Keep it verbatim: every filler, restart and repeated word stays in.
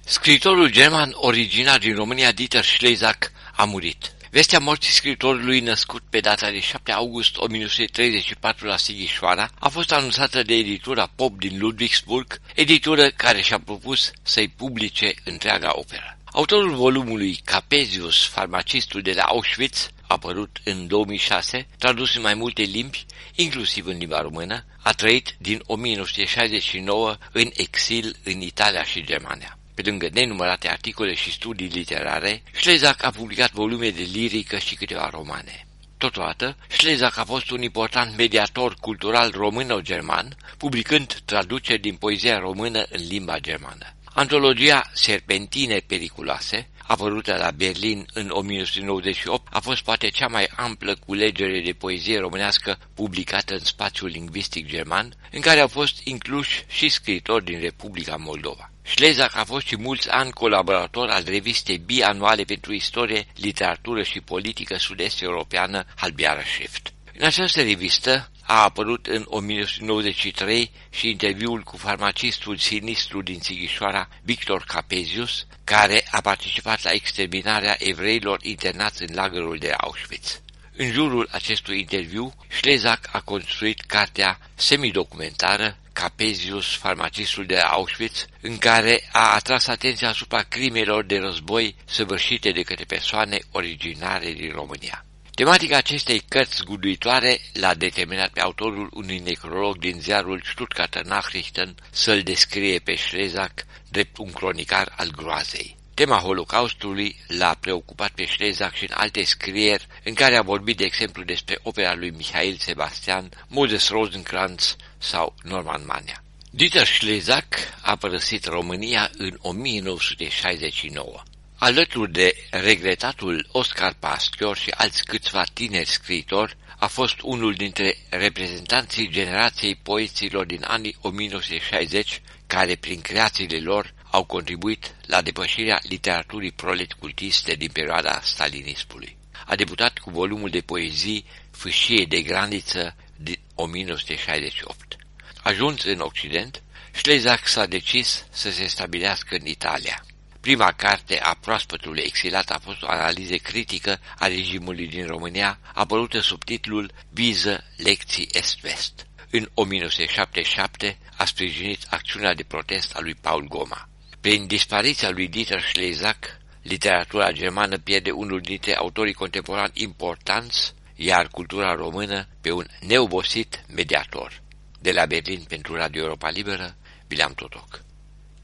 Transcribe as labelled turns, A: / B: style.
A: Scriitorul german originar din România, Dieter Schlezak, a murit. Vestea morții scriitorului, născut pe data de șapte august o mie nouă sute treizeci și patru la Sighișoara, a fost anunțată de editura Pop din Ludwigsburg, editură care și-a propus să-i publice întreaga operă. Autorul volumului Capezius, farmacistul de la Auschwitz, apărut în două mii șase, tradus în mai multe limbi, inclusiv în limba română, a trăit din o mie nouă sute șaizeci și nouă în exil în Italia și Germania. Pe lângă nenumărate articole și studii literare, Schlezak a publicat volume de lirică și câteva romane. Totodată, Schlezak a fost un important mediator cultural româno-german, publicând traduceri din poezia română în limba germană. Antologia Serpentine periculoase, apărută la Berlin în o mie nouă sute nouăzeci și opt, a fost poate cea mai amplă culegere de poezie românească publicată în spațiul lingvistic german, în care au fost incluși și scriitori din Republica Moldova. Schlezak a fost și mulți ani colaborator al revistei bianuale pentru istorie, literatură și politică sud-est europeană, Halbiara Schrift. În această revistă a apărut în o mie nouă sute nouăzeci și trei și interviul cu farmacistul sinistru din Sighișoara, Victor Capezius, care a participat la exterminarea evreilor internați în lagărul de Auschwitz. În jurul acestui interviu, Schlezak a construit cartea semidocumentară Capezius, farmacistul de Auschwitz, în care a atras atenția asupra crimelor de război săvârșite de către persoane originare din România. Tematica acestei cărți zguduitoare l-a determinat pe autorul unui necrolog din ziarul Stuttgarter Nachrichten să-l descrie pe Schlezak drept un cronicar al groazei. Tema Holocaustului l-a preocupat pe Schlezak și în alte scrieri în care a vorbit de exemplu despre opera lui Mihail Sebastian, Moses Rosenkranz sau Norman Mania. Dieter Schlezak a părăsit România în o mie nouă sute șaizeci și nouă. Alături de regretatul Oscar Paschior și alți câțiva tineri scriitori, a fost unul dintre reprezentanții generației poeților din anii o mie nouă sute șaizeci, care prin creațiile lor au contribuit la depășirea literaturii prolet-cultiste din perioada stalinismului. A debutat cu volumul de poezii Fâșie de graniță din o mie nouă sute șaizeci și opt. Ajuns în Occident, Schlezak s-a decis să se stabilească în Italia. Prima carte a proaspătului exilat a fost o analiză critică a regimului din România, apărută sub titlul Viză lecții est-vest. În o mie nouă sute șaptezeci și șapte a sprijinit acțiunea de protest a lui Paul Goma. Prin dispariția lui Dieter Schlezak, literatura germană pierde unul dintre autorii contemporani importanți, iar cultura română pe un neobosit mediator. De la Berlin pentru Radio Europa Liberă, Bileam Totoc.